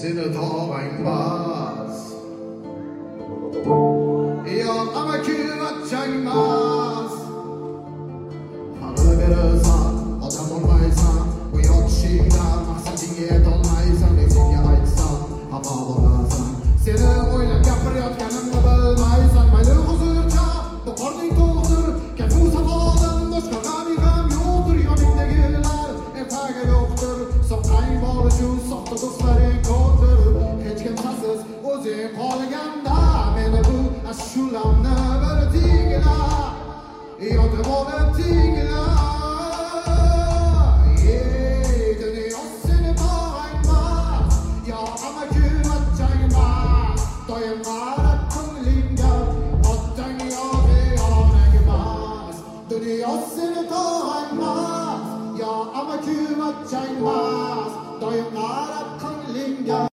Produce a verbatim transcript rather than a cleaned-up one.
seni tog'angmas. Yo'q amakivachchangmas. Hali berasan, odam bo'lmaysan. Bu yotishingda maqsadingga yetolmaysan. Men senga aytsam, xafa bo'lasan. Seni o'ylab gapirayotganimni bilmaysan. Mayli huzurcha, bu qorning to'g'dir. Kayfu safodan boshqa g'ami ham yo'qdir. Yoningdagilar ertaga yo'qdir. Soqang bor uchun soxta do'stlaring ko'pdir. Hech kimsasiz o'zing qolganda meni bu ashulamni bir tingla. Yodga olib tingla. Dunyo seni tog'angmas. Yo amakivachchangmas. Doim qarab ko'nglingga otang yoki onangmas. Dunyo seni tog'angmas. Yo amakivachchangmas. Doim qarab ko'nglingga